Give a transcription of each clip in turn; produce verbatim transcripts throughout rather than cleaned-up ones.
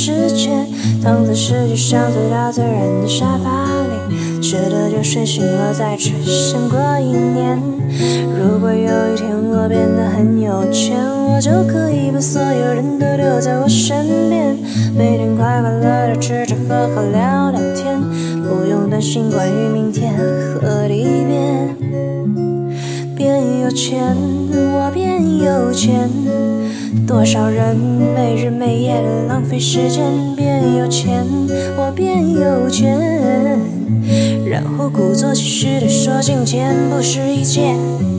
世界，躺在世界上最大最软的沙发里，吃的就睡，醒了再吃，先过一年。如果有一天我变得很有钱，我就可以把所有人都留在我身边，每天快快乐乐吃吃喝喝聊聊天，不用担心关于明天和离别。变有钱，我变有钱，多少人没日没夜的浪费时间。变有钱，我变有钱，然后故作继续地说金钱不是一切。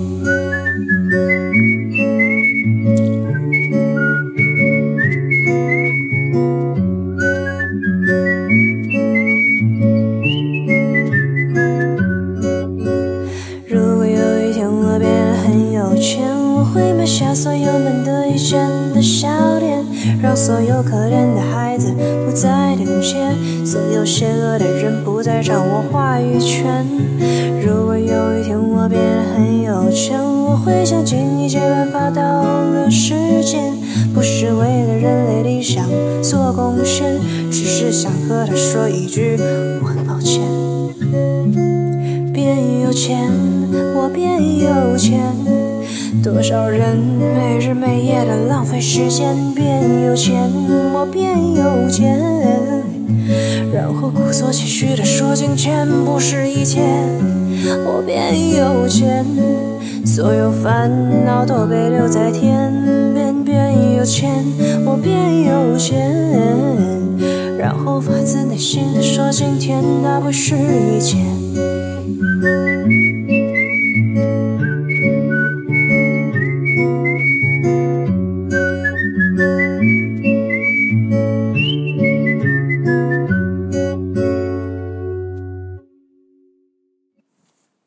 如果有一天我变得很有钱，我会买下所有难得一见的小店，让所有可怜的孩子不再等街，所有邪恶的人不再掌握话语权。如果有一天我变得很有钱，我会想尽一切办法到了世间，不是为了人类理想做贡献，只是想和他说一句我很抱歉。变有钱，我变有钱，多少人没日没夜的浪费时间。变有钱，我变有钱，然后故作继续地说金钱不是一切。我变有钱，所有烦恼都被留在天边。变有钱，我变有钱，然后发自内心地说今天那不是一切。